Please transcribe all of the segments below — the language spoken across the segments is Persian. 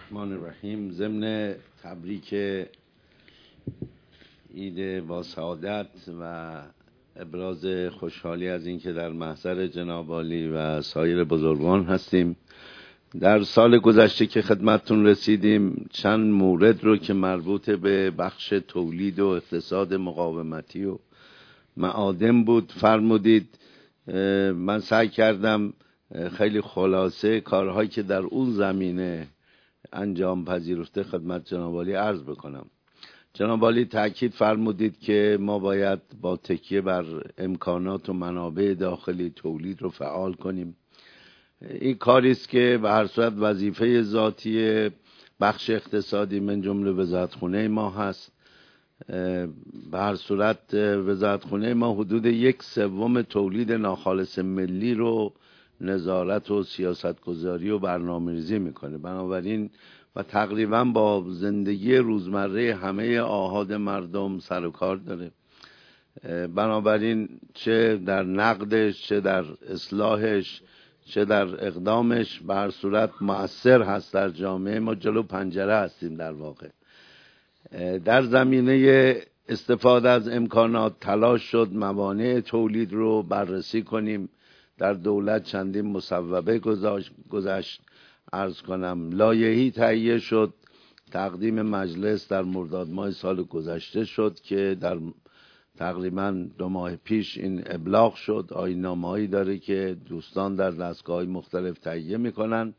الرحمن الرحیم. ضمن تبریک عید با سعادت و ابراز خوشحالی از اینکه در محضر جناب عالی و سایر بزرگان هستیم، در سال گذشته که خدمتتون رسیدیم چند مورد رو که مربوط به بخش تولید و اقتصاد مقاومتی و معادن بود فرمودید. من سعی کردم خیلی خلاصه کارهایی که در اون زمینه انجام پذیرفته خدمت جناب عالی عرض بکنم. جناب عالی تأکید فرمودید که ما باید با تکیه بر امکانات و منابع داخلی تولید رو فعال کنیم. این کاری است که به هر صورت وظیفه ذاتی بخش اقتصادی من جمله وزارتخونه ما هست. به هر صورت وزارتخونه ما حدود 1/3 تولید ناخالص ملی رو نظارت و سیاستگذاری و برنامه‌ریزی میکنه. بنابراین و تقریبا با زندگی روزمره همه آحاد مردم سر و کار داره. بنابراین چه در نقدش، چه در اصلاحش، چه در اقدامش به هر صورت مؤثر هست در جامعه. ما جلو پنجره هستیم در واقع. در زمینه استفاده از امکانات تلاش شد موانع تولید رو بررسی کنیم. در دولت چندین مصوبه گذشت. عرض کنم لایحه‌ای تهیه شد، تقدیم مجلس در مرداد ماه سال گذشته شد که در تقریبا 2 ماه پیش این ابلاغ شد. آیین‌نامه‌ای داره که دوستان در دستگاه‌های مختلف تهیه میکنن.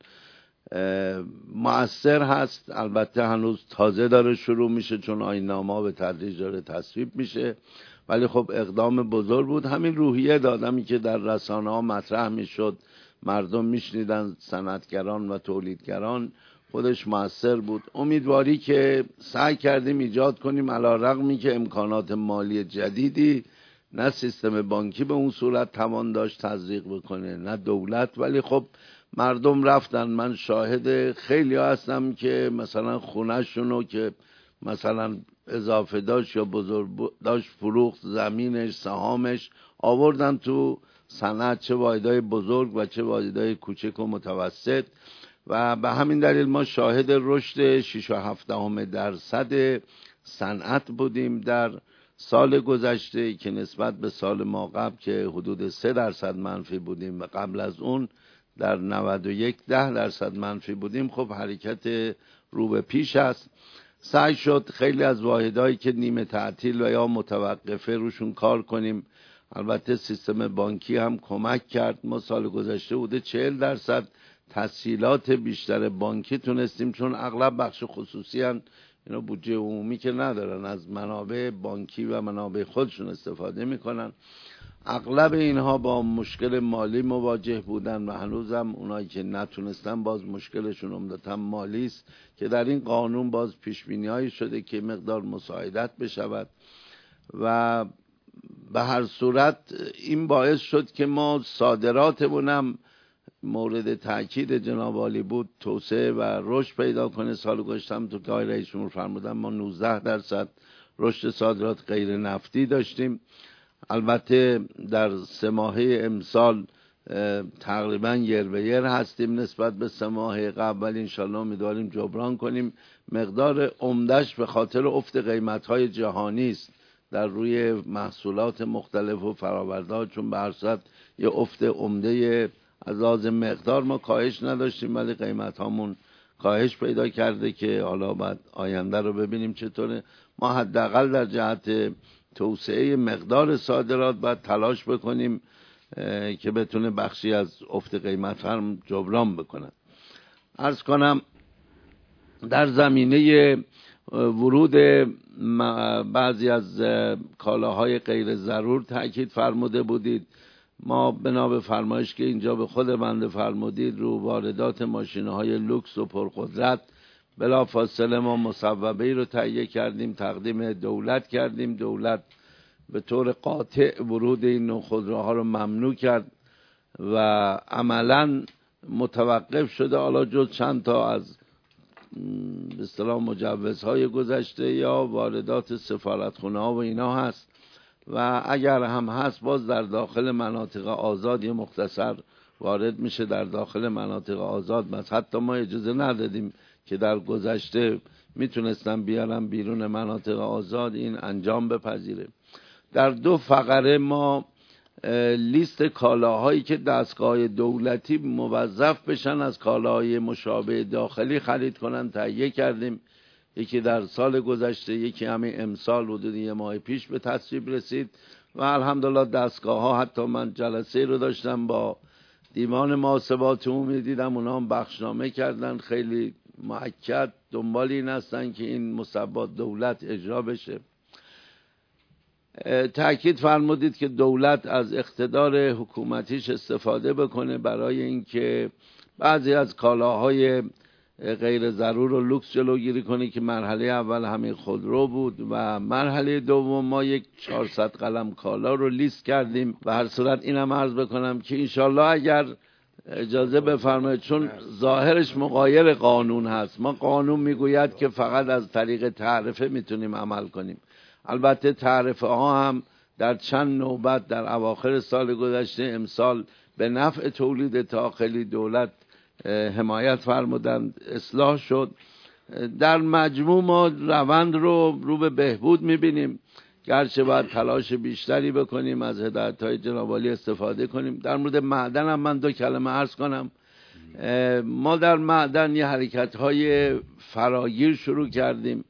مؤثر هست، البته هنوز تازه داره شروع میشه چون آیین‌نامه‌ها به تدریج داره تصویب میشه، ولی خب اقدام بزرگ بود. همین روحیه دادمی که در رسانه‌ها مطرح میشد، مردم میشنیدن، صنعتگران و تولیدگران، خودش مؤثر بود. امیدواری که سعی کردیم ایجاد کنیم علی‌رغمی که امکانات مالی جدیدی نه سیستم بانکی به اون صورت توان داشت تزریق بکنه نه دولت، ولی خب مردم رفتن. من شاهد خیلی هستم که مثلا خونه‌شونو که مثلا اضافه داشت یا بزرگ داشت فروخت، زمینش، سهامش آوردن تو صنعت، چه واحدهای بزرگ و چه واحدهای کوچک و متوسط. و به همین دلیل ما شاهد رشد 6.7% صنعت بودیم در سال گذشته که نسبت به سال ما قبل که حدود 3% منفی بودیم و قبل از اون در 91 10% منفی بودیم. خب حرکت رو به پیش است. سعی شد خیلی از واحدهایی که نیمه تعطیل و یا متوقفه روشون کار کنیم. البته سیستم بانکی هم کمک کرد. ما سال گذشته بوده 40% تسهیلات بیشتر بانکی تونستیم، چون اغلب بخش خصوصی هن، اینا بودجه عمومی که ندارن، از منابع بانکی و منابع خودشون استفاده میکنن. اغلب اینها با مشکل مالی مواجه بودن و هنوزم اونایی که نتونستن باز مشکلشون عمدتاً مالی است که در این قانون باز پیشبینی‌هایی شده که مقدار مساعدت بشود و به هر صورت این باعث شد که ما صادراتمون هم مورد تاکید جناب عالی بود توسعه و رشد پیدا کنه. سال گذشته هم تو که آقای رئیس جمهور فرمودن ما 19% رشد صادرات غیر نفتی داشتیم. البته در 3 ماهه امسال تقریبا یر به یر هستیم نسبت به 3 ماه قبل، ولی انشالله امیدواریم جبران کنیم. مقدار عمدهش به خاطر افت قیمت‌های جهانی است در روی محصولات مختلف و فرآورده‌ها، چون به هر صورت یه افت عمده از لحاظ مقدار ما کاهش نداشتیم ولی قیمت‌هامون کاهش پیدا کرده که حالا بعد آینده رو ببینیم چطوره. ما حداقل در جهت توسعه مقدار صادرات باید تلاش بکنیم که بتونه بخشی از افت قیمت هم جبران بکنه. عرض کنم در زمینه ورود بعضی از کالاهای غیر ضرور تأکید فرموده بودید. ما بنا به فرمایش که اینجا به خود بنده فرمودید رو واردات ماشین‌های لوکس و پرقدرت بلافاصله ما مصوبه‌ای رو تهیه کردیم، تقدیم دولت کردیم. دولت به طور قاطع ورود این نوع خودروها رو ممنوع کرد و عملاً متوقف شده. حالا جز چند تا از به اصطلاح مجوزهای گذشته یا واردات سفارتخونه‌ها و اینا هست و اگر هم هست باز در داخل مناطق آزادی مختصر وارد میشه در داخل مناطق آزاد. بس حتی ما اجازه ندادیم که در گذشته میتونستن بیارن بیرون مناطق آزاد این انجام بپذیره. در 2 فقره ما لیست کالاهایی که دستگاه دولتی موظف بشن از کالاهای مشابه داخلی خرید کنن تهیه کردیم. یکی در سال گذشته، یکی همین امسال حدود 1 ماه پیش به تصویب رسید و الحمدلله دستگاه ها، حتی من جلسه رو داشتم با دیوان محاسبات عمومی، دیدم اونا هم بخشنامه کردن، خیلی مؤکد دنبال این هستن که این مصوبات دولت اجرا بشه. تأکید فرمودید که دولت از اقتدار حکومتیش استفاده بکنه برای اینکه بعضی از کالاهای غیر ضرور و لوکس جلوگیری کنه که مرحله اول همین خودرو بود و مرحله دوم ما یک 400 قلم کالا رو لیست کردیم. و هر صورت اینم عرض بکنم که انشالله اگر اجازه بفرمایید، چون ظاهرش مغایر قانون هست، ما قانون میگوید که فقط از طریق تعرفه میتونیم عمل کنیم. البته تعرفه ها هم در چند نوبت در اواخر سال گذشته امسال به نفع تولید داخلی دولت حمایت فرمودند، اصلاح شد. در مجموع ما روند رو به بهبود میبینیم، گرچه باید تلاش بیشتری بکنیم، از هدایت‌های جناب عالی استفاده کنیم. در مورد معدن هم من 2 کلمه عرض کنم. ما در معدن یه حرکت‌های فراگیر شروع کردیم.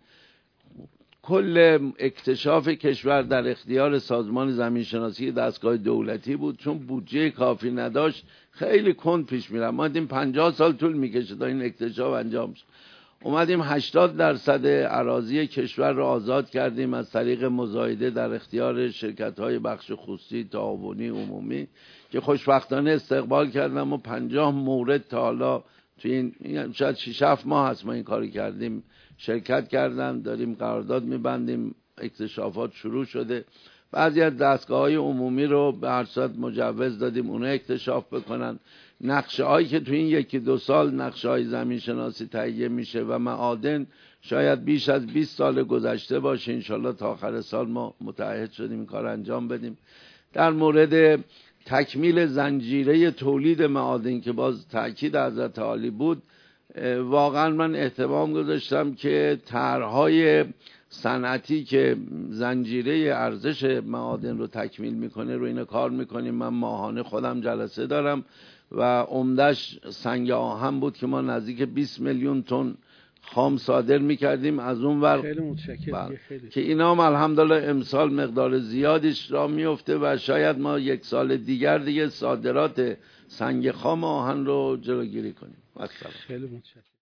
کل اکتشاف کشور در اختیار سازمان زمینشناسی دستگاه دولتی بود، چون بودجه کافی نداشت خیلی کند پیش میرم. ما دیدیم 50 سال طول میکشه تا این اکتشاف انجام شد. اومدیم 80% اراضی کشور رو آزاد کردیم از طریق مزایده در اختیار شرکت‌های بخش خصوصی، تعاونی، عمومی که خوشبختانه استقبال کردم و 50 مورد تا حالا تو این شاید 6-7 ماه هست ما این کاری کردیم شرکت کردن. داریم قرارداد میبندیم، اکتشافات شروع شده. بعضی از دستگاه‌های عمومی رو به هر صورت مجوز دادیم اونا اکتشاف بکنن. نقشه هایی که تو این 1-2 سال نقشه های زمین شناسی تهیه میشه و معادن شاید بیش از 20 سال گذشته باشه، انشالله تا آخر سال ما متعهد شدیم این کار انجام بدیم. در مورد تکمیل زنجیره تولید معادن که باز تأکید حضرت عالی بود، واقعا من اهتمام گذاشتم که طرح‌های صنعتی که زنجیره ارزش معادن رو تکمیل میکنه رو اینا کار میکنیم. من ماهانه خودم جلسه دارم و عمدش سنگ آهن بود که ما نزدیک 20 میلیون تن خام صادر میکردیم از اون ور. خیلی متشکرم. که اینا هم الحمدلله امسال مقدار زیادیش را میفته و شاید ما 1 سال دیگه صادرات سنگ خام آهن رو جلوگیری کنیم. خیلی متشکرم.